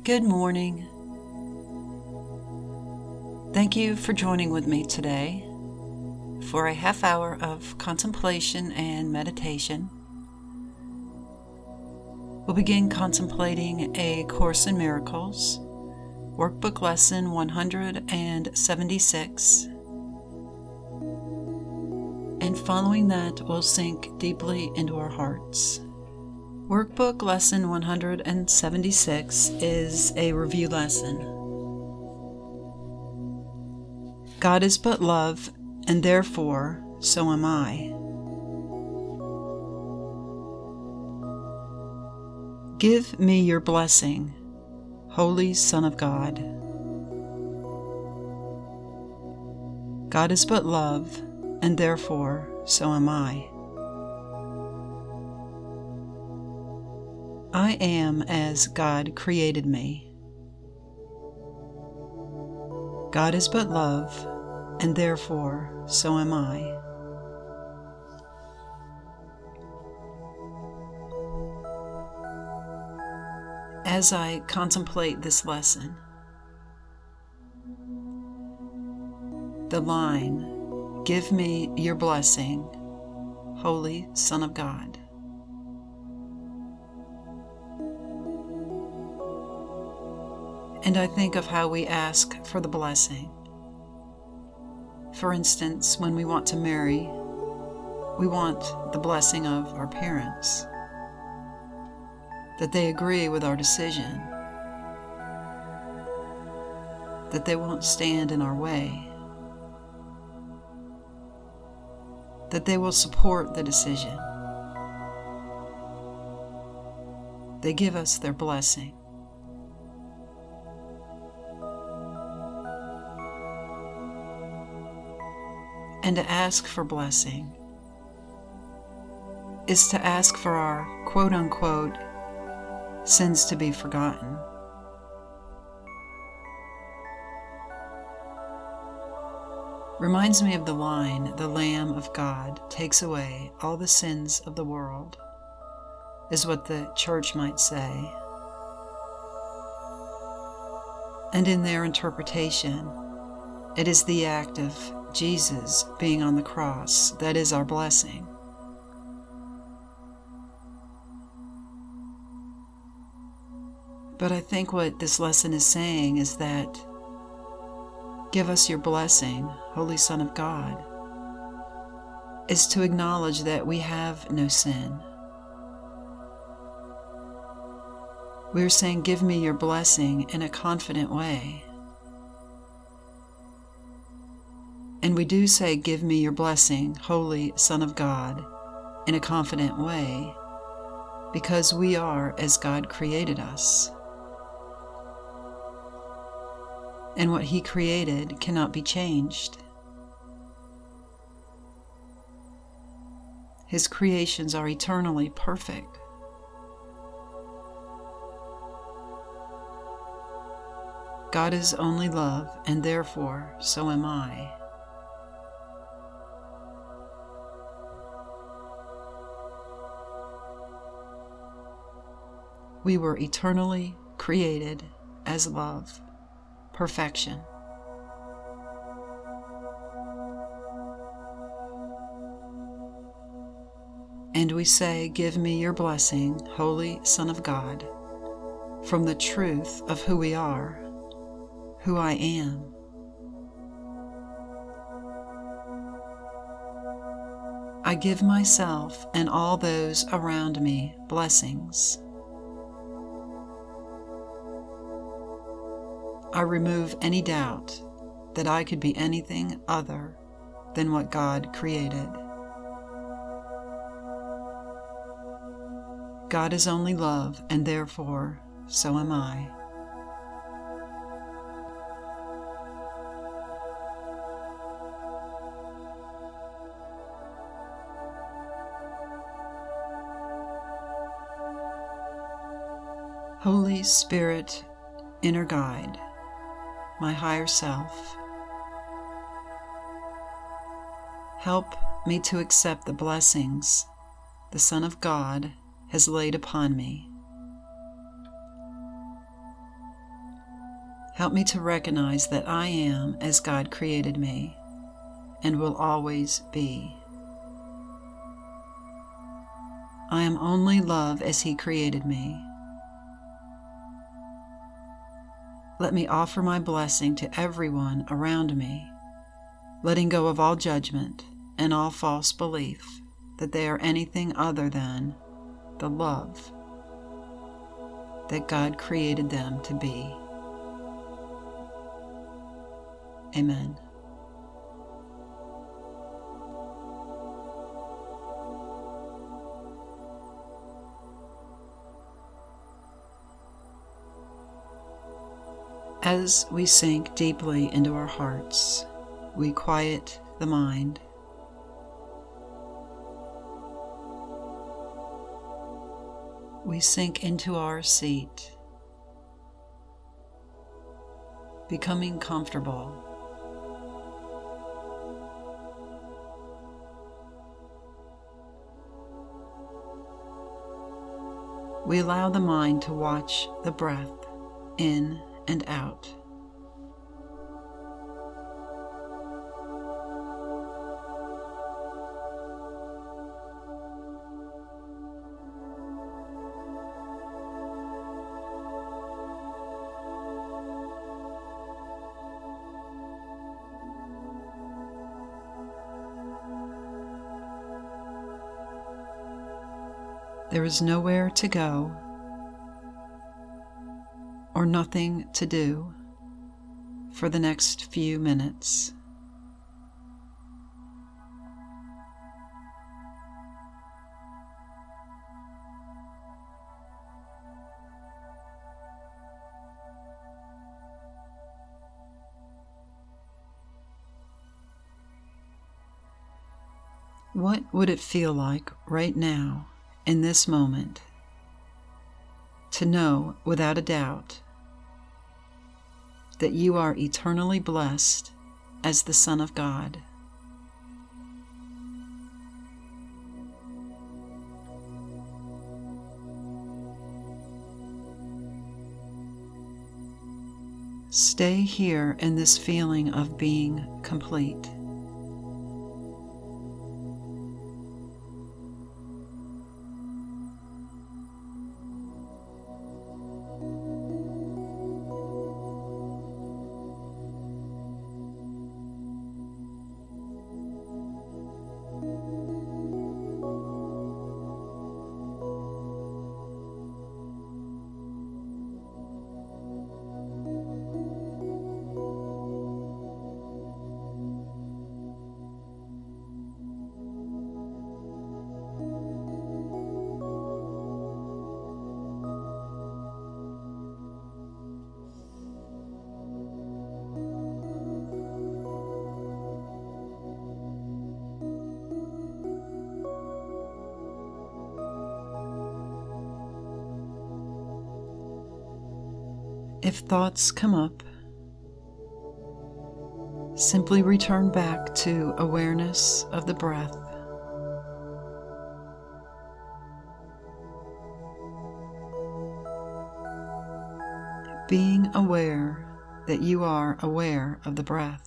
Good morning. Thank you for joining with me today for a half hour of contemplation and meditation. We'll begin contemplating A Course in Miracles, Workbook Lesson 176, and following that we'll sink deeply into our hearts. Workbook Lesson 176 is a review lesson. God is but love, and therefore so am I. Give me your blessing, Holy Son of God. God is but love, and therefore so am I. I am as God created me. God is but love, and therefore so am I. As I contemplate this lesson, the line, "Give me your blessing, Holy Son of God," and I think of how we ask for the blessing. For instance, when we want to marry, we want the blessing of our parents, that they agree with our decision, that they won't stand in our way, that they will support the decision. They give us their blessing. And to ask for blessing is to ask for our quote-unquote sins to be forgotten. Reminds me of the line, "The Lamb of God takes away all the sins of the world," is what the church might say. And in their interpretation, it is the act of Jesus being on the cross that is our blessing. But I think what this lesson is saying is that give us your blessing, Holy Son of God, is to acknowledge that we have no sin. We're saying, give me your blessing in a confident way. And we do say, give me your blessing, Holy Son of God, in a confident way, because we are as God created us. And what He created cannot be changed. His creations are eternally perfect. God is only love, and therefore so am I. We were eternally created as love, perfection. And we say, give me your blessing, Holy Son of God, from the truth of who we are, who I am. I give myself and all those around me blessings. I remove any doubt that I could be anything other than what God created. God is only love, and therefore so am I. Holy Spirit, inner guide, my higher self, help me to accept the blessings the Son of God has laid upon me. Help me to recognize that I am as God created me and will always be. I am only love as He created me. Let me offer my blessing to everyone around me, letting go of all judgment and all false belief that they are anything other than the love that God created them to be. Amen. As we sink deeply into our hearts, we quiet the mind. We sink into our seat, becoming comfortable. We allow the mind to watch the breath in and out. There is nowhere to go or nothing to do for the next few minutes. What would it feel like right now, in this moment, to know without a doubt that you are eternally blessed as the Son of God? Stay here in this feeling of being complete. If thoughts come up, simply return back to awareness of the breath. Being aware that you are aware of the breath.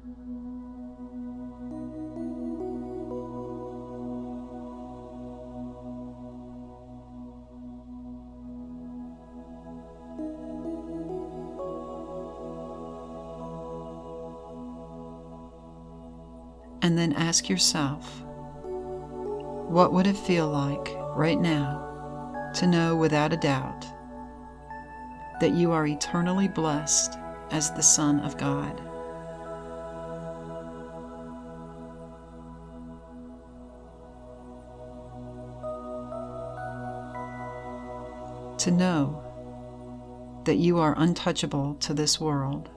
And then ask yourself, what would it feel like right now to know without a doubt that you are eternally blessed as the Son of God? To know that you are untouchable to this world.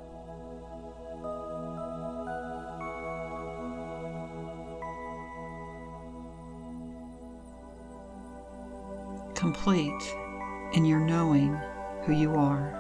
Complete in your knowing who you are.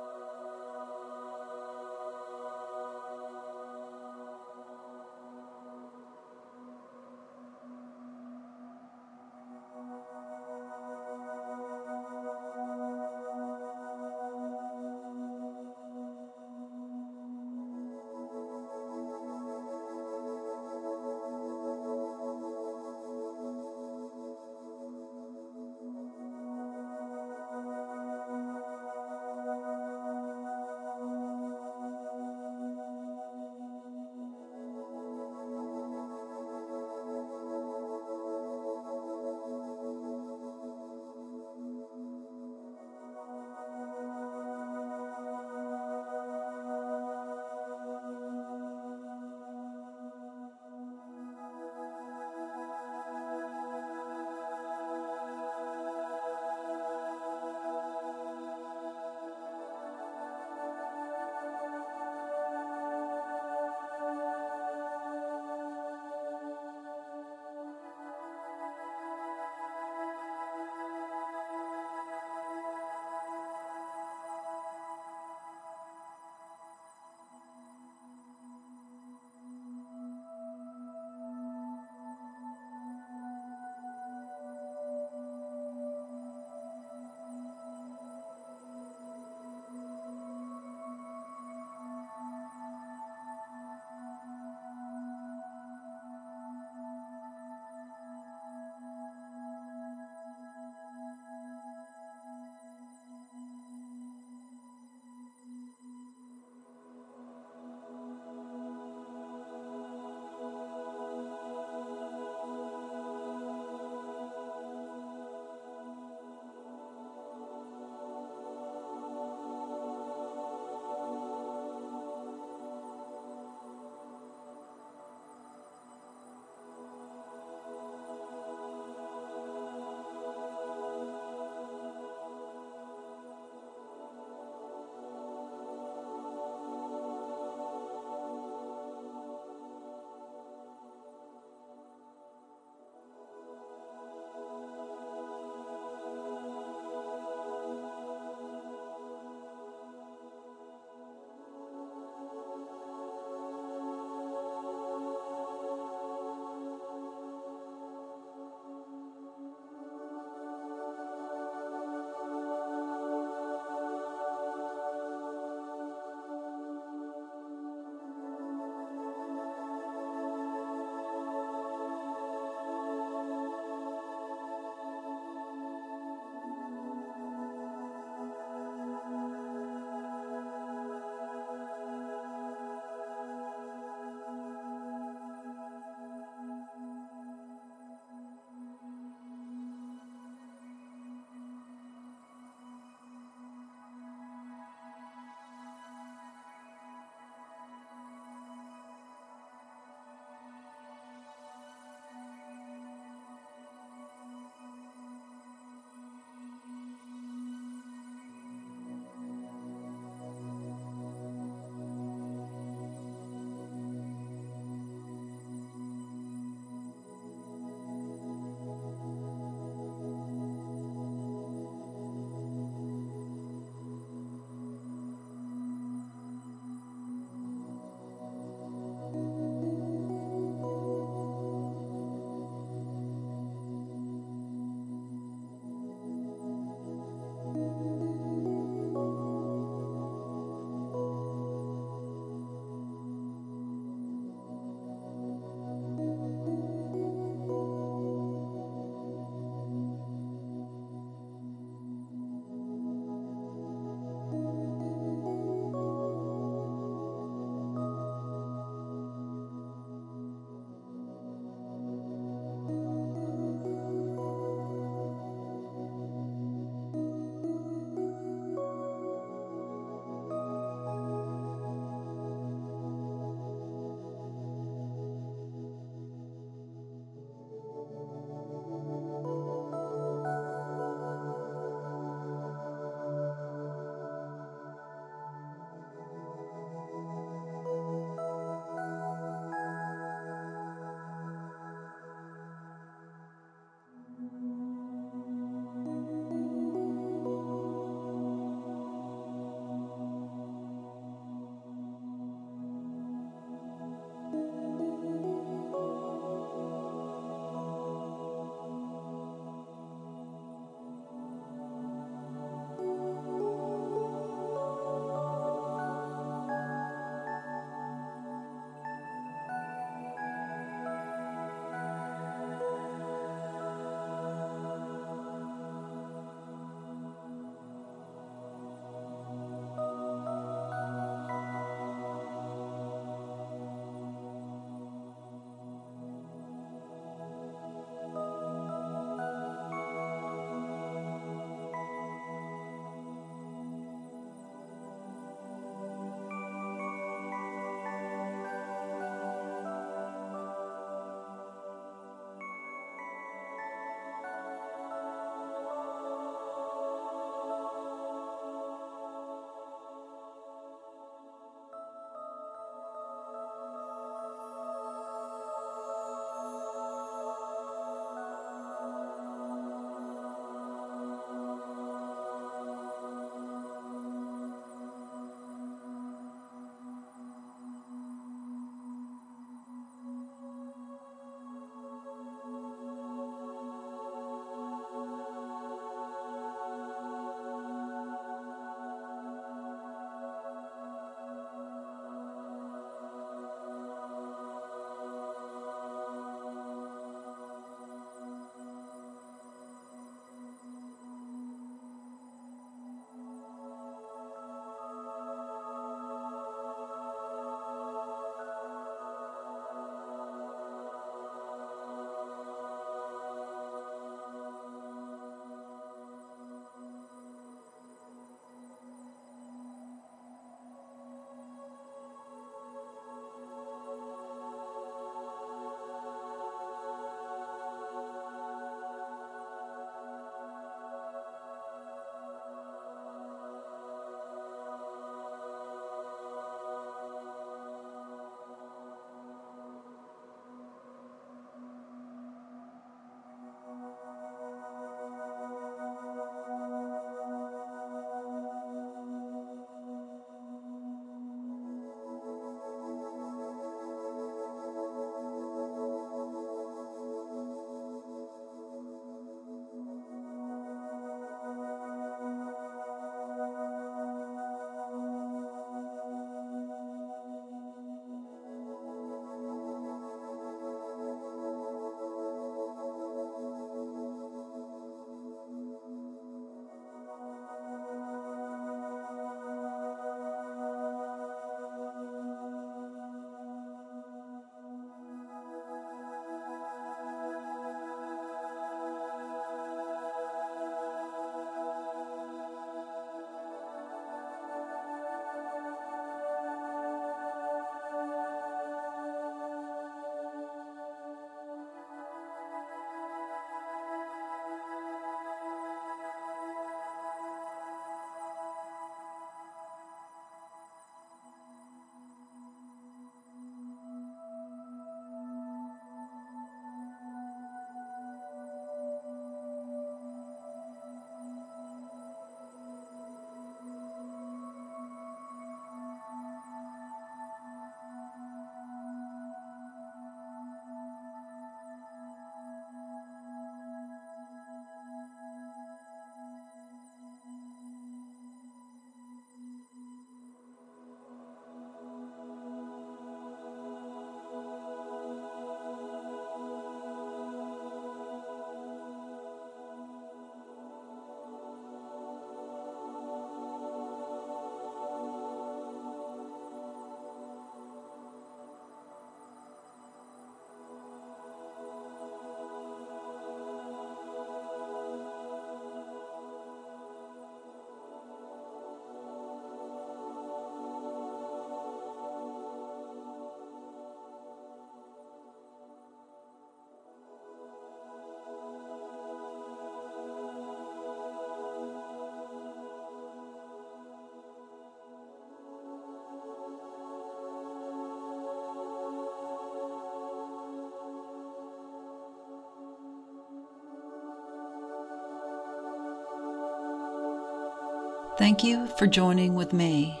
Thank you for joining with me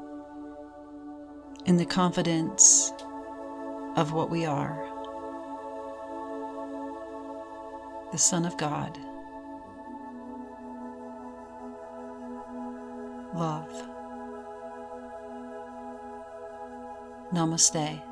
in the confidence of what we are, the Son of God, love. Namaste.